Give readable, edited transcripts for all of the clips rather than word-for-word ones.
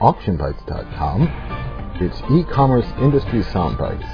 AuctionBytes.com. It's e-commerce industry soundbites.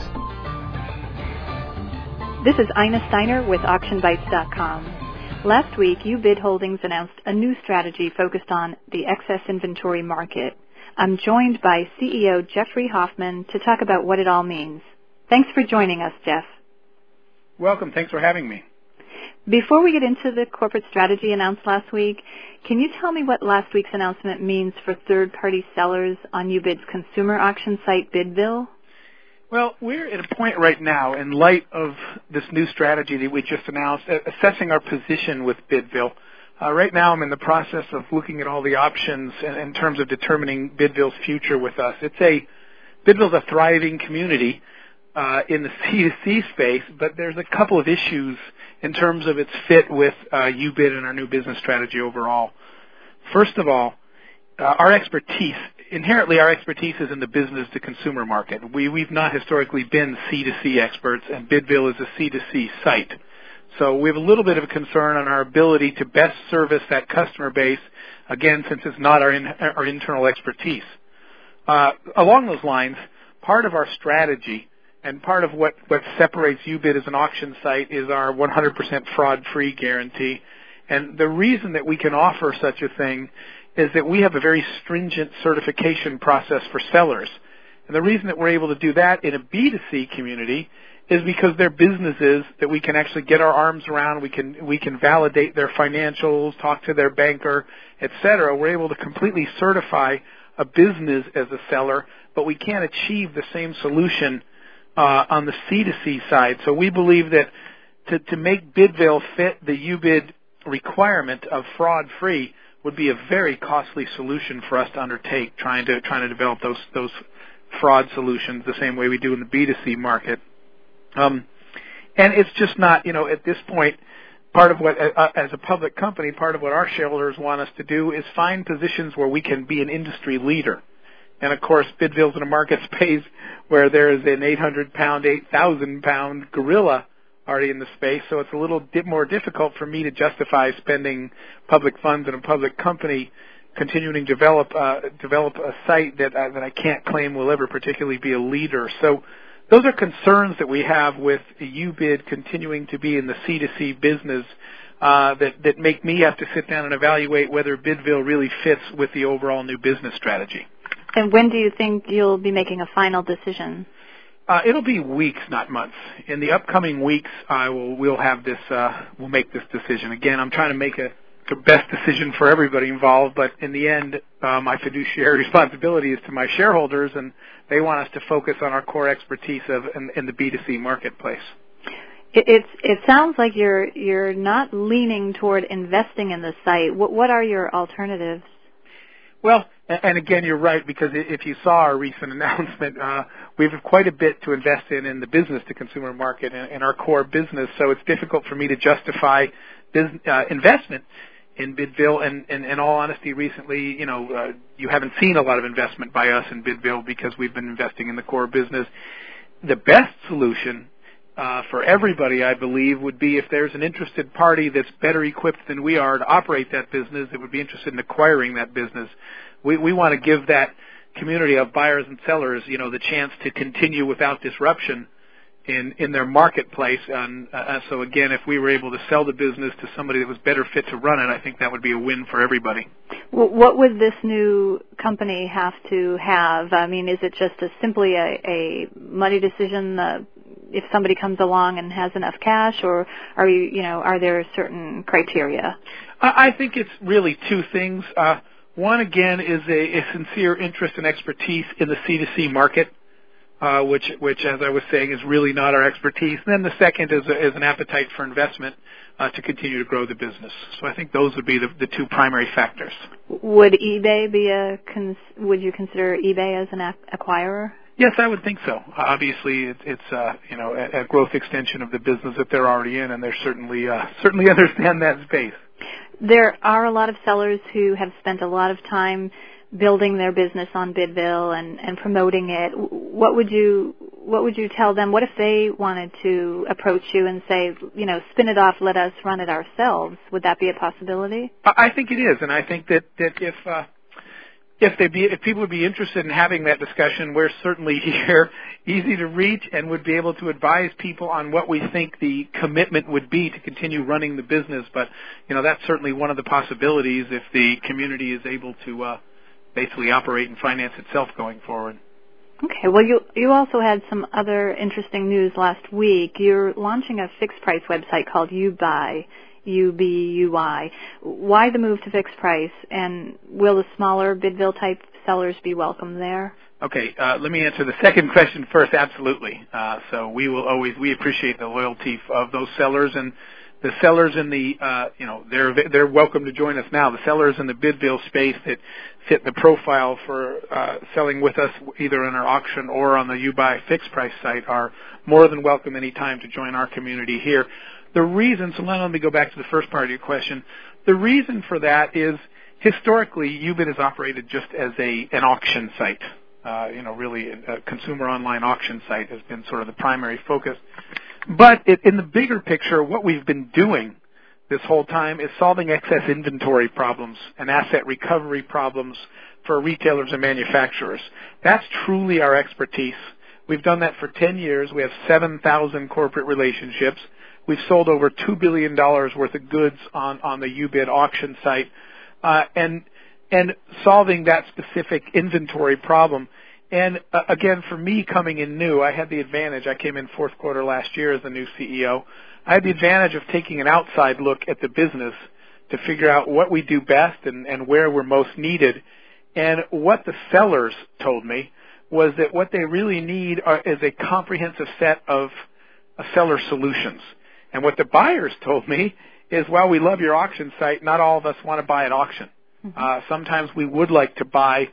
This is Ina Steiner with AuctionBytes.com. Last week, UBID Holdings announced a new strategy focused on the excess inventory market. I'm joined by CEO Jeffrey Hoffman to talk about what it all means. Thanks for joining us, Jeff. Welcome. Thanks for having me. Before we get into the corporate strategy announced last week, can you tell me what last week's announcement means for third-party sellers on UBID's consumer auction site, Bidville? Well, we're at a point right now, in light of this new strategy that we just announced, assessing our position with Bidville. Right now, I'm in the process of looking at all the options in terms of determining Bidville's future with us. Bidville's a thriving community in the C2C space, but there's a couple of issues in terms of its fit with UBID and our new business strategy overall. First of all, our expertise is in the business-to-consumer market. We've not historically been C2C experts, and Bidville is a C2C site. So we have a little bit of a concern on our ability to best service that customer base, again, since it's not our internal expertise. Along those lines, part of our strategy and part of what separates UBID as an auction site is our 100% fraud-free guarantee. And the reason that we can offer such a thing is that we have a very stringent certification process for sellers. And the reason that we're able to do that in a B2C community is because they're businesses that we can actually get our arms around. We can validate their financials, talk to their banker, etc. We're able to completely certify a business as a seller, but we can't achieve the same solution on the C2C side. So we believe that to make Bidville fit the UBID requirement of fraud-free would be a very costly solution for us to undertake, trying to develop those fraud solutions the same way we do in the B2C market. And it's just not, at this point, part of what, as a public company, part of what our shareholders want us to do is find positions where we can be an industry leader. And of course, Bidville's in a market space where there is an 800-pound, 8,000-pound gorilla already in the space, so it's a little bit more difficult for me to justify spending public funds in a public company continuing to develop a site that I can't claim will ever particularly be a leader. So those are concerns that we have with UBID continuing to be in the C2C business that make me have to sit down and evaluate whether Bidville really fits with the overall new business strategy. And when do you think you'll be making a final decision? It'll be weeks, not months. In the upcoming weeks, we'll make this decision. Again, I'm trying to make the best decision for everybody involved, but in the end, my fiduciary responsibility is to my shareholders, and they want us to focus on our core expertise in the B2C marketplace. It sounds like you're not leaning toward investing in the site. What are your alternatives? Well, and again, you're right, because if you saw our recent announcement, we have quite a bit to invest in the business-to-consumer market in our core business, so it's difficult for me to justify investment in Bidville. And in all honesty, recently, you haven't seen a lot of investment by us in Bidville because we've been investing in the core business. The best solution for everybody, I believe, would be if there's an interested party that's better equipped than we are to operate that business that would be interested in acquiring that business. We want to give that community of buyers and sellers, the chance to continue without disruption in their marketplace. And so again, if we were able to sell the business to somebody that was better fit to run it, I think that would be a win for everybody. What would this new company have to have? I mean, is it just simply a money decision if somebody comes along and has enough cash, or are there certain criteria? I think it's really two things. One, again, is a sincere interest and expertise in the C2C market, which, as I was saying, is really not our expertise. And then the second is an appetite for investment to continue to grow the business. So I think those would be the two primary factors. Would eBay would you consider eBay as an acquirer? Yes, I would think so. Obviously, it's a growth extension of the business that they're already in, and they certainly understand that space. There are a lot of sellers who have spent a lot of time building their business on Bidville and promoting it. What would you tell them? What if they wanted to approach you and say, spin it off, let us run it ourselves? Would that be a possibility? I think it is, and I think that if people would be interested in having that discussion, we're certainly here, easy to reach, and would be able to advise people on what we think the commitment would be to continue running the business. But, that's certainly one of the possibilities if the community is able to basically operate and finance itself going forward. Okay. Well, you also had some other interesting news last week. You're launching a fixed price website called UBuy. UBUI. Why the move to fixed price, and will the smaller Bidville type sellers be welcome there? Okay, let me answer the second question first. Absolutely. So we appreciate the loyalty of those sellers, and the sellers in the they're welcome to join us now. The sellers in the Bidville space that fit the profile for selling with us either in our auction or on the UBuy fixed price site are more than welcome anytime to join our community here. The reason, so let me go back to the first part of your question. The reason for that is historically UBID has operated just as an auction site. Really a consumer online auction site has been sort of the primary focus. But in the bigger picture, what we've been doing this whole time is solving excess inventory problems and asset recovery problems for retailers and manufacturers. That's truly our expertise. We've done that for 10 years. We have 7,000 corporate relationships. We've sold over $2 billion worth of goods on the UBID auction site, and solving that specific inventory problem. And again, for me coming in new, I had the advantage. I came in fourth quarter last year as the new CEO. I had the advantage of taking an outside look at the business to figure out what we do best and where we're most needed. And what the sellers told me was that what they really need is a comprehensive set of seller solutions. And what the buyers told me is, while we love your auction site, not all of us want to buy at auction. Sometimes we would like to buy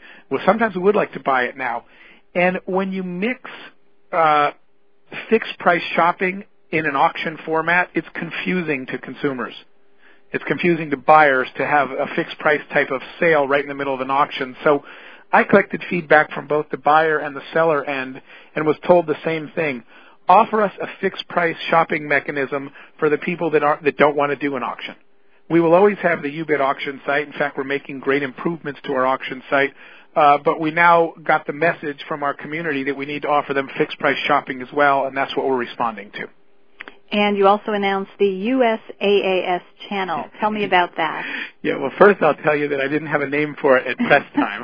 it now. And when you mix fixed price shopping in an auction format, it's confusing to consumers. It's confusing to buyers to have a fixed price type of sale right in the middle of an auction. So I collected feedback from both the buyer and the seller end and was told the same thing. Offer us a fixed price shopping mechanism for the people that don't want to do an auction. We will always have the UBID auction site. In fact, we're making great improvements to our auction site. But we now got the message from our community that we need to offer them fixed price shopping as well, and that's what we're responding to. And you also announced the USAAS channel. Tell me about that. Yeah, well, first I'll tell you that I didn't have a name for it at press time.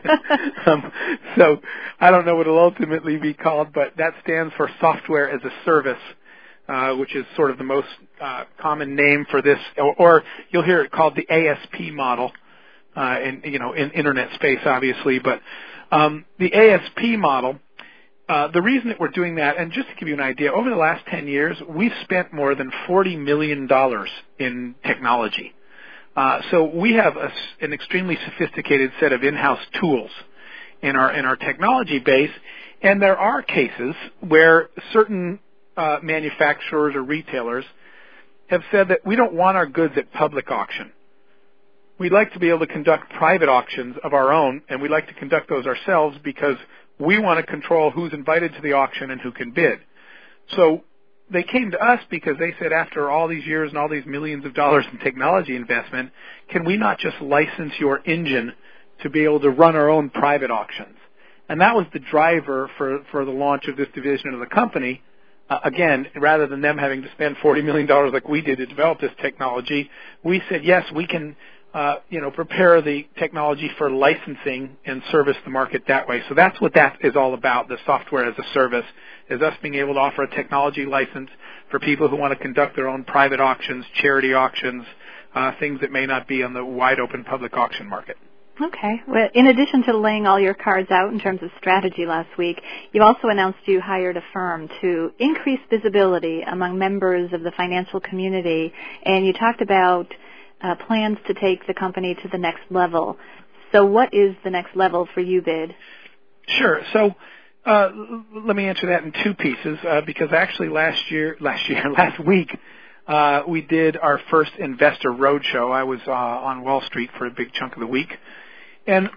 So I don't know what it'll ultimately be called, but that stands for Software as a Service, which is sort of the most common name for this, or you'll hear it called the ASP model in internet space, obviously. But the ASP model, the reason that we're doing that, and just to give you an idea, over the last 10 years, we've spent more than $40 million in technology. So we have an extremely sophisticated set of in-house tools in our technology base, and there are cases where certain manufacturers or retailers have said that we don't want our goods at public auction. We'd like to be able to conduct private auctions of our own, and we'd like to conduct those ourselves because we want to control who's invited to the auction and who can bid. So they came to us because they said, after all these years and all these millions of dollars in technology investment, can we not just license your engine to be able to run our own private auctions? And that was the driver for the launch of this division of the company. Again, rather than them having to spend $40 million like we did to develop this technology, we said, yes, we can prepare the technology for licensing and service the market that way. So that's what that is all about, the software as a service, is us being able to offer a technology license for people who want to conduct their own private auctions, charity auctions, things that may not be on the wide open public auction market. Okay. Well, in addition to laying all your cards out in terms of strategy last week, you also announced you hired a firm to increase visibility among members of the financial community, and you talked about plans to take the company to the next level. So what is the next level for UBID? Sure. So let me answer that in two pieces, because actually last week, we did our first investor roadshow. I was on Wall Street for a big chunk of the week. And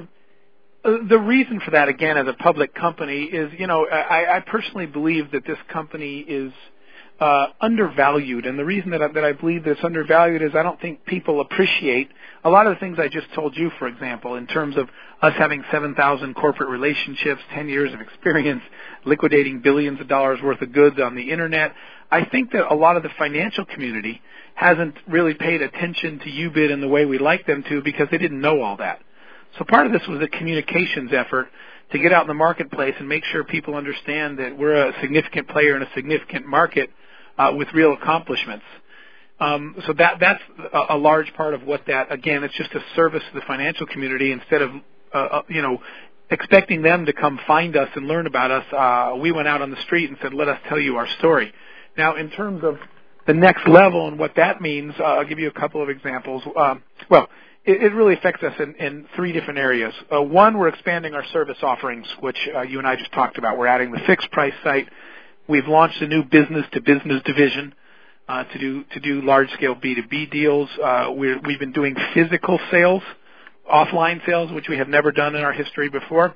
the reason for that, again, as a public company is, I personally believe that this company is undervalued, and the reason that I believe that it's undervalued is I don't think people appreciate a lot of the things I just told you, for example, in terms of us having 7,000 corporate relationships, 10 years of experience, liquidating billions of dollars worth of goods on the Internet. I think that a lot of the financial community hasn't really paid attention to UBID in the way we'd like them to because they didn't know all that. So part of this was a communications effort to get out in the marketplace and make sure people understand that we're a significant player in a significant market with real accomplishments. So that's a large part of what that, again, it's just a service to the financial community. Instead of, expecting them to come find us and learn about us, we went out on the street and said, let us tell you our story. Now, in terms of the next level and what that means, I'll give you a couple of examples. It really affects us in three different areas. One, we're expanding our service offerings, which you and I just talked about. We're adding the fixed price site. We've launched a new business-to-business division to do large-scale B2B deals. We've been doing physical sales, offline sales, which we have never done in our history before.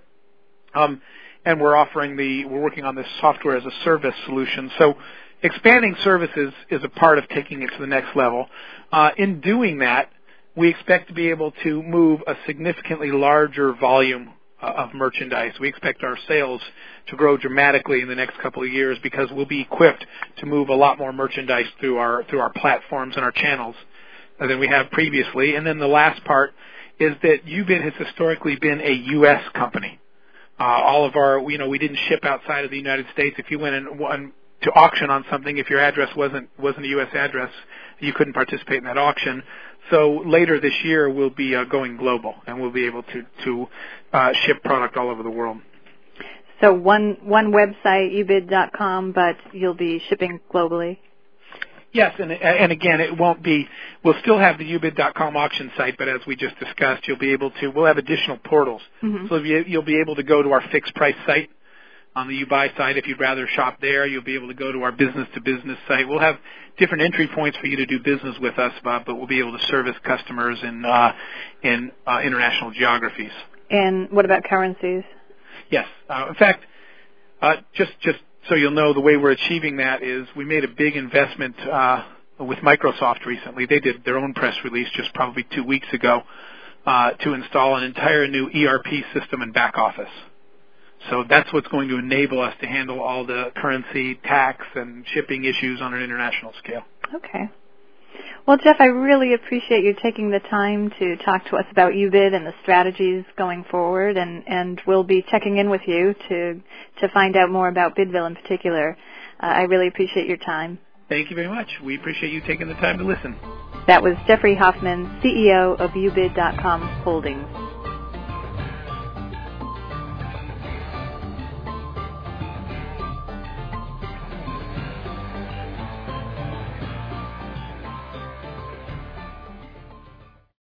And we're working on this software as a service solution. So expanding services is a part of taking it to the next level. In doing that, we expect to be able to move a significantly larger volume of merchandise. We expect our sales to grow dramatically in the next couple of years because we'll be equipped to move a lot more merchandise through our platforms and our channels than we have previously. And then the last part is that UBID has historically been a U.S. company. All of our, we didn't ship outside of the United States. If you went to auction on something, if your address wasn't a U.S. address, you couldn't participate in that auction. So later this year, we'll be going global, and we'll be able to ship product all over the world. So one website, ubid.com, but you'll be shipping globally? Yes, and again, it won't be. We'll still have the ubid.com auction site, but as we just discussed, we'll have additional portals. Mm-hmm. So you'll be able to go to our fixed price site on the UBuy site. If you'd rather shop there, you'll be able to go to our business-to-business site. We'll have different entry points for you to do business with us, Bob, but we'll be able to service customers in international geographies. And what about currencies? Yes. In fact, just so you'll know, the way we're achieving that is we made a big investment with Microsoft recently. They did their own press release just probably 2 weeks ago to install an entire new ERP system and back office. So that's what's going to enable us to handle all the currency, tax, and shipping issues on an international scale. Okay. Well, Jeff, I really appreciate you taking the time to talk to us about UBID and the strategies going forward, and we'll be checking in with you to find out more about Bidville in particular. I really appreciate your time. Thank you very much. We appreciate you taking the time to listen. That was Jeffrey Hoffman, CEO of ubid.com Holdings.